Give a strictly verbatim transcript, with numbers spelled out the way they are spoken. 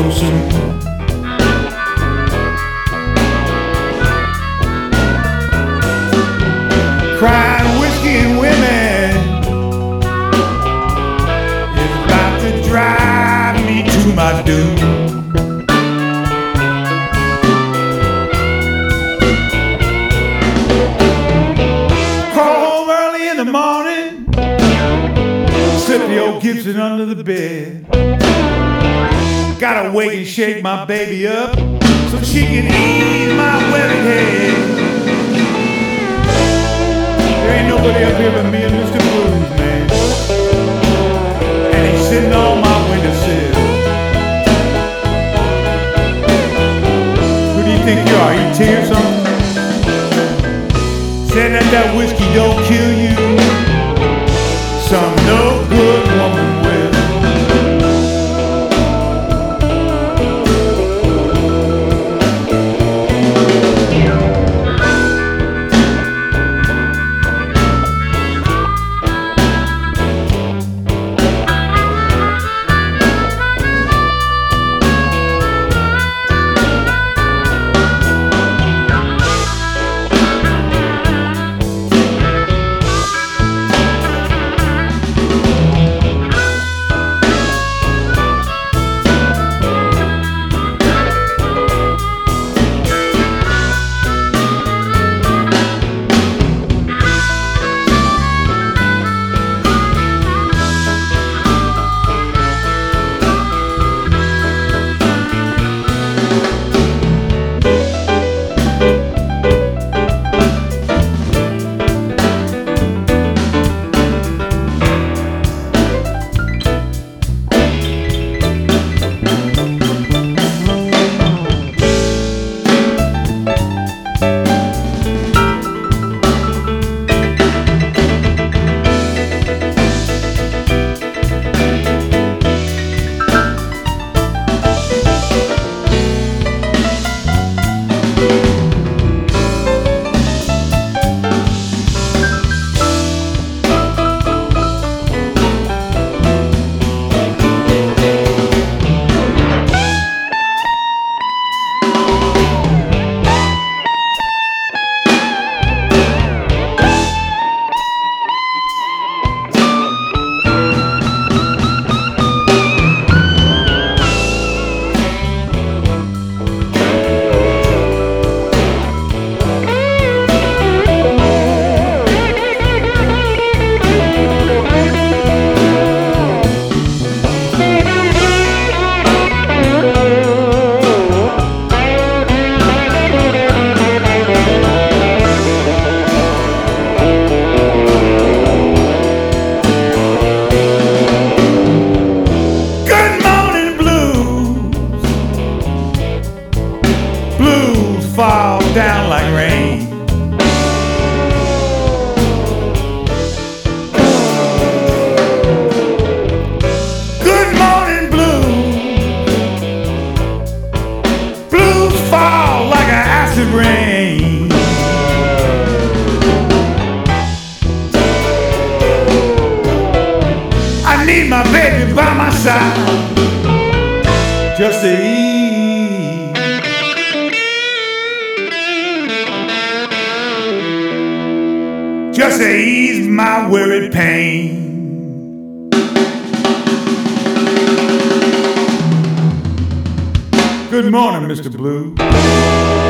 so soon. Crying whiskey and women is about to drive me to my doom. In the morning, slip the old Gibson under the bed. Gotta wake and shake my baby up so she can ease my wedding head. There ain't nobody up here but me and Mister Blues, man. And he's sitting on my windowsill. Who do you think you are? You tea or something? Saying that that whiskey don't kill you, some no good woman will. Fall down like rain. Good morning blues. Blues fall like an acid rain. I need my baby by my side just to ease. Just to ease my worried pain. Good morning, Mister Blue.